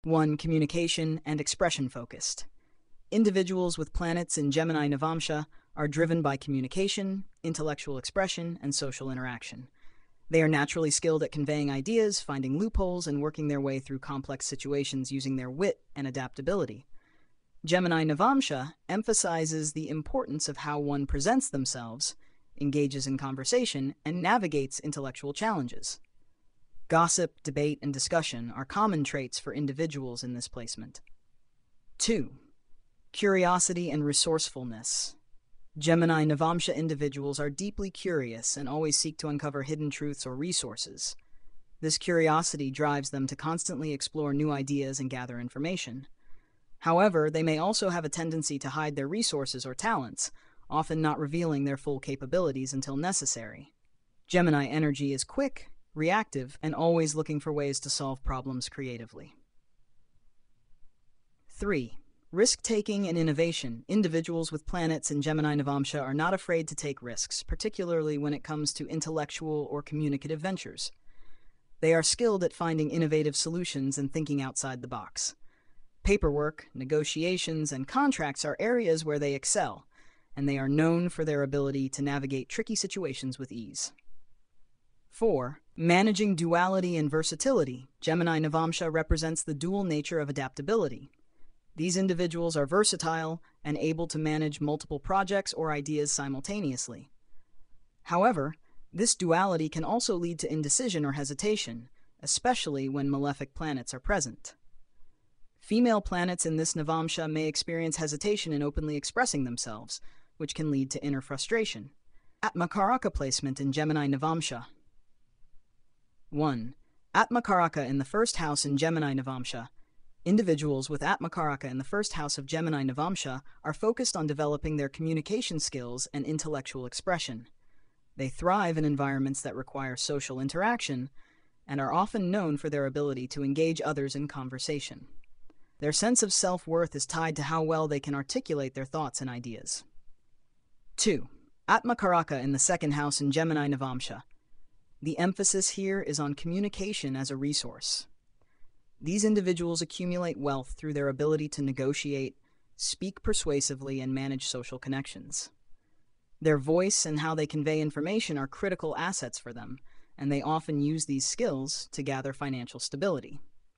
1. Communication and expression focused. Individuals with planets in Gemini Navamsha are driven by communication, intellectual expression, and social interaction. They are naturally skilled at conveying ideas, finding loopholes, and working their way through complex situations using their wit and adaptability. Gemini Navamsha emphasizes the importance of how one presents themselves, engages in conversation, and navigates intellectual challenges. Gossip, debate, and discussion are common traits for individuals in this placement. 2. Curiosity and resourcefulness. Gemini Navamsha individuals are deeply curious and always seek to uncover hidden truths or resources. This curiosity drives them to constantly explore new ideas and gather information. However, they may also have a tendency to hide their resources or talents, often not revealing their full capabilities until necessary. Gemini energy is quick, reactive, and always looking for ways to solve problems creatively. 3. Risk-taking and innovation. Individuals with planets in Gemini Navamsha are not afraid to take risks, particularly when it comes to intellectual or communicative ventures. They are skilled at finding innovative solutions and thinking outside the box. Paperwork, negotiations, and contracts are areas where they excel, and they are known for their ability to navigate tricky situations with ease. 4. Managing duality and versatility. Gemini Navamsha represents the dual nature of adaptability. These individuals are versatile and able to manage multiple projects or ideas simultaneously. However, this duality can also lead to indecision or hesitation, especially when malefic planets are present. Female planets in this Navamsha may experience hesitation in openly expressing themselves, which can lead to inner frustration. Atmakaraka placement in Gemini Navamsha. 1. Atmakaraka in the first house in Gemini Navamsha. Individuals with Atmakaraka in the first house of Gemini Navamsha are focused on developing their communication skills and intellectual expression. They thrive in environments that require social interaction and are often known for their ability to engage others in conversation. Their sense of self-worth is tied to how well they can articulate their thoughts and ideas. 2. Atmakaraka in the second house in Gemini Navamsha. The emphasis here is on communication as a resource. These individuals accumulate wealth through their ability to negotiate, speak persuasively, and manage social connections. Their voice and how they convey information are critical assets for them, and they often use these skills to gather financial stability.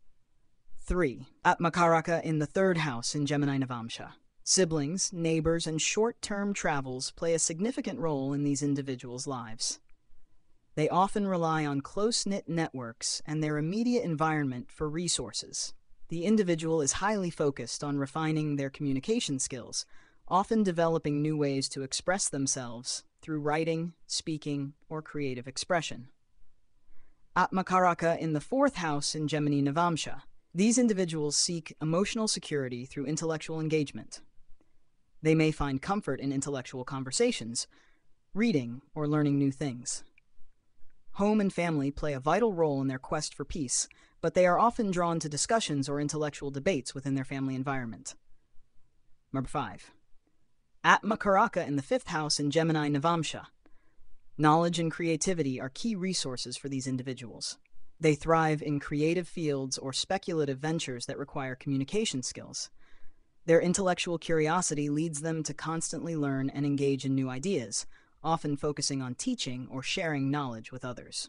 3. Atmakaraka in the third house in Gemini Navamsha. Siblings, neighbors, and short-term travels play a significant role in these individuals' lives. They often rely on close-knit networks and their immediate environment for resources. The individual is highly focused on refining their communication skills, often developing new ways to express themselves through writing, speaking, or creative expression. Atmakaraka in the fourth house in Gemini Navamsha. These individuals seek emotional security through intellectual engagement. They may find comfort in intellectual conversations, reading, or learning new things. Home and family play a vital role in their quest for peace, but they are often drawn to discussions or intellectual debates within their family environment. Number 5. Atmakaraka in the fifth house in Gemini Navamsha. Knowledge and creativity are key resources for these individuals. They thrive in creative fields or speculative ventures that require communication skills. Their intellectual curiosity leads them to constantly learn and engage in new ideas, often focusing on teaching or sharing knowledge with others.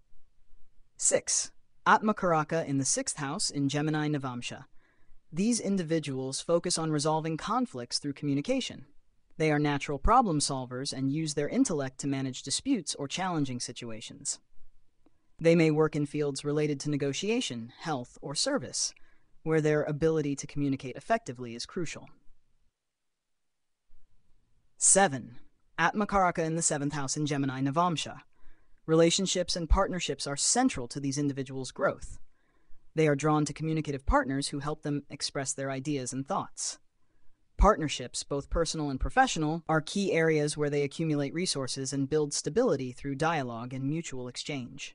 6. Atmakaraka in the sixth house in Gemini Navamsha. These individuals focus on resolving conflicts through communication. They are natural problem solvers and use their intellect to manage disputes or challenging situations. They may work in fields related to negotiation, health, or service, where their ability to communicate effectively is crucial. 7. Atmakaraka in the seventh house in Gemini Navamsha. Relationships and partnerships are central to these individuals' growth. They are drawn to communicative partners who help them express their ideas and thoughts. Partnerships, both personal and professional, are key areas where they accumulate resources and build stability through dialogue and mutual exchange.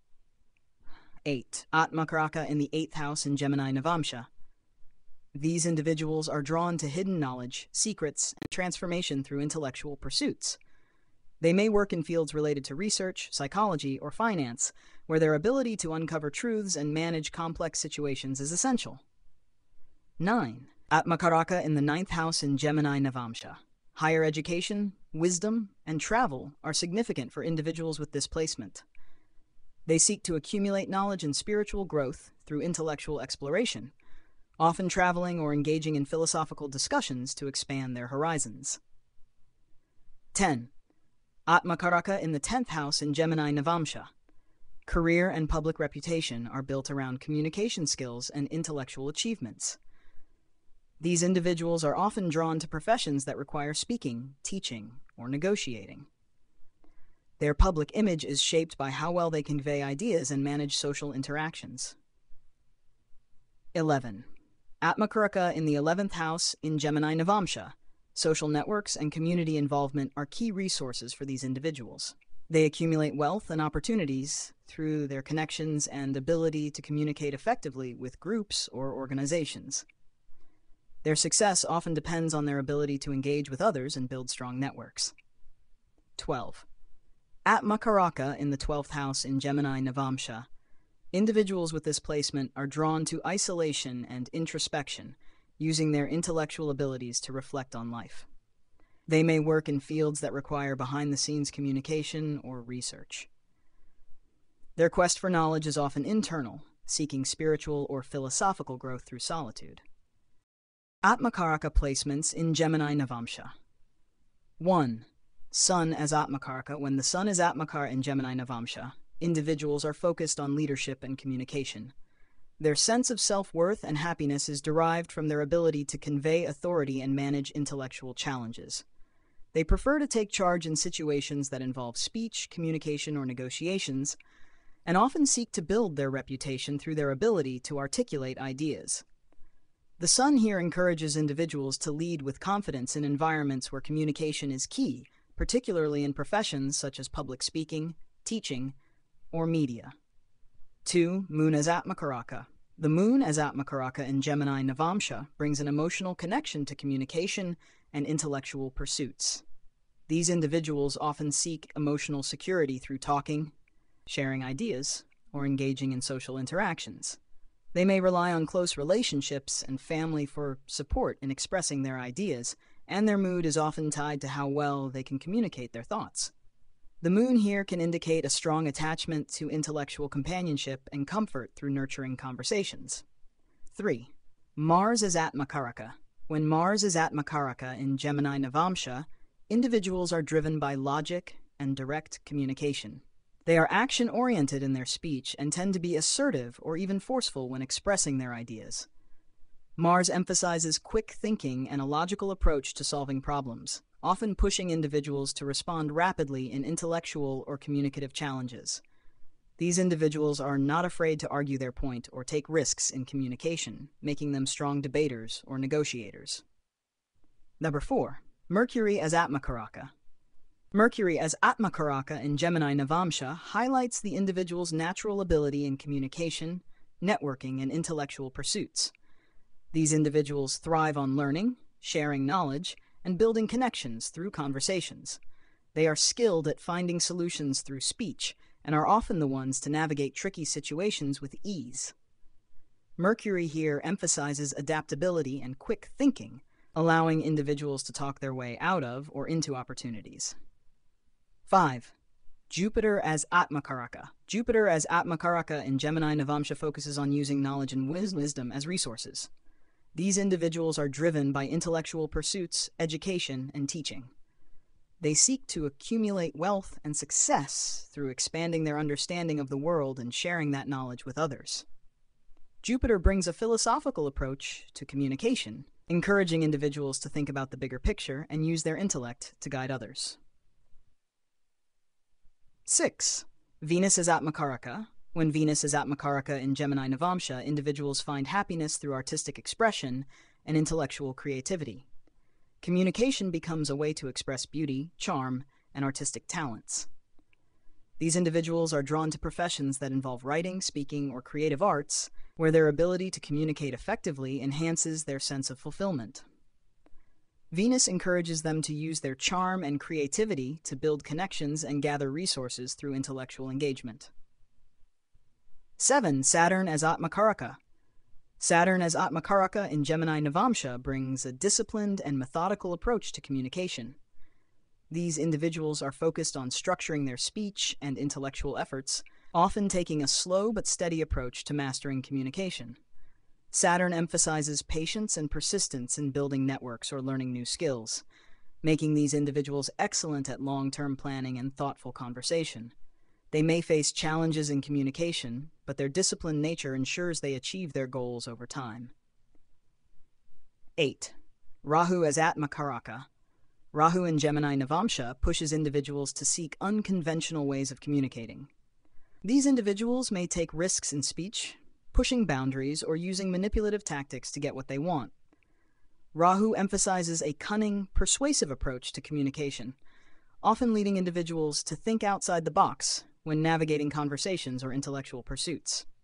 8. Atmakaraka in the eighth house in Gemini Navamsha. These individuals are drawn to hidden knowledge, secrets, and transformation through intellectual pursuits. They may work in fields related to research, psychology, or finance, where their ability to uncover truths and manage complex situations is essential. 9. Atmakaraka in the 9th house in Gemini Navamsha. Higher education, wisdom, and travel are significant for individuals with this placement. They seek to accumulate knowledge and spiritual growth through intellectual exploration, often traveling or engaging in philosophical discussions to expand their horizons. 10. Atmakaraka in the 10th house in Gemini Navamsha. Career and public reputation are built around communication skills and intellectual achievements. These individuals are often drawn to professions that require speaking, teaching, or negotiating. Their public image is shaped by how well they convey ideas and manage social interactions. 11. Atmakaraka in the 11th house in Gemini Navamsha. Social networks and community involvement are key resources for these individuals. They accumulate wealth and opportunities through their connections and ability to communicate effectively with groups or organizations. Their success often depends on their ability to engage with others and build strong networks. 12. Atmakaraka in the 12th house in Gemini Navamsha. Individuals with this placement are drawn to isolation and introspection, using their intellectual abilities to reflect on life. They may work in fields that require behind-the-scenes communication or research. Their quest for knowledge is often internal, seeking spiritual or philosophical growth through solitude. Atmakaraka placements in Gemini Navamsha. 1. Sun as Atmakaraka. When the Sun is Atmakara in Gemini Navamsha, individuals are focused on leadership and communication. Their sense of self-worth and happiness is derived from their ability to convey authority and manage intellectual challenges. They prefer to take charge in situations that involve speech, communication, or negotiations, and often seek to build their reputation through their ability to articulate ideas. The Sun here encourages individuals to lead with confidence in environments where communication is key, particularly in professions such as public speaking, teaching, or media. 2. Moon as Atmakaraka. The Moon as Atmakaraka in Gemini Navamsha brings an emotional connection to communication and intellectual pursuits. These individuals often seek emotional security through talking, sharing ideas, or engaging in social interactions. They may rely on close relationships and family for support in expressing their ideas, and their mood is often tied to how well they can communicate their thoughts. The Moon here can indicate a strong attachment to intellectual companionship and comfort through nurturing conversations. 3. Mars as Atmakaraka. When Mars is Atmakaraka in Gemini Navamsha, individuals are driven by logic and direct communication. They are action-oriented in their speech and tend to be assertive or even forceful when expressing their ideas. Mars emphasizes quick thinking and a logical approach to solving problems, often pushing individuals to respond rapidly in intellectual or communicative challenges. These individuals are not afraid to argue their point or take risks in communication, making them strong debaters or negotiators. 4. Mercury as Atmakaraka. Mercury as Atmakaraka in Gemini Navamsha highlights the individual's natural ability in communication, networking, and intellectual pursuits. These individuals thrive on learning, sharing knowledge, and building connections through conversations. They are skilled at finding solutions through speech and are often the ones to navigate tricky situations with ease. Mercury here emphasizes adaptability and quick thinking, allowing individuals to talk their way out of or into opportunities. 5. Jupiter as Atmakaraka. Jupiter as Atmakaraka in Gemini Navamsha focuses on using knowledge and wisdom as resources. These individuals are driven by intellectual pursuits, education, and teaching. They seek to accumulate wealth and success through expanding their understanding of the world and sharing that knowledge with others. Jupiter brings a philosophical approach to communication, encouraging individuals to think about the bigger picture and use their intellect to guide others. 6. Venus as Atmakaraka. When Venus is Atmakaraka in Gemini Navamsha, individuals find happiness through artistic expression and intellectual creativity. Communication becomes a way to express beauty, charm, and artistic talents. These individuals are drawn to professions that involve writing, speaking, or creative arts, where their ability to communicate effectively enhances their sense of fulfillment. Venus encourages them to use their charm and creativity to build connections and gather resources through intellectual engagement. 7. Saturn as Atmakaraka. Saturn as Atmakaraka in Gemini Navamsha brings a disciplined and methodical approach to communication. These individuals are focused on structuring their speech and intellectual efforts, often taking a slow but steady approach to mastering communication. Saturn emphasizes patience and persistence in building networks or learning new skills, making these individuals excellent at long-term planning and thoughtful conversation. They may face challenges in communication, but their disciplined nature ensures they achieve their goals over time. 8. Rahu as Atmakaraka. Rahu in Gemini Navamsha pushes individuals to seek unconventional ways of communicating. These individuals may take risks in speech, pushing boundaries, or using manipulative tactics to get what they want. Rahu emphasizes a cunning, persuasive approach to communication, often leading individuals to think outside the box when navigating conversations or intellectual pursuits.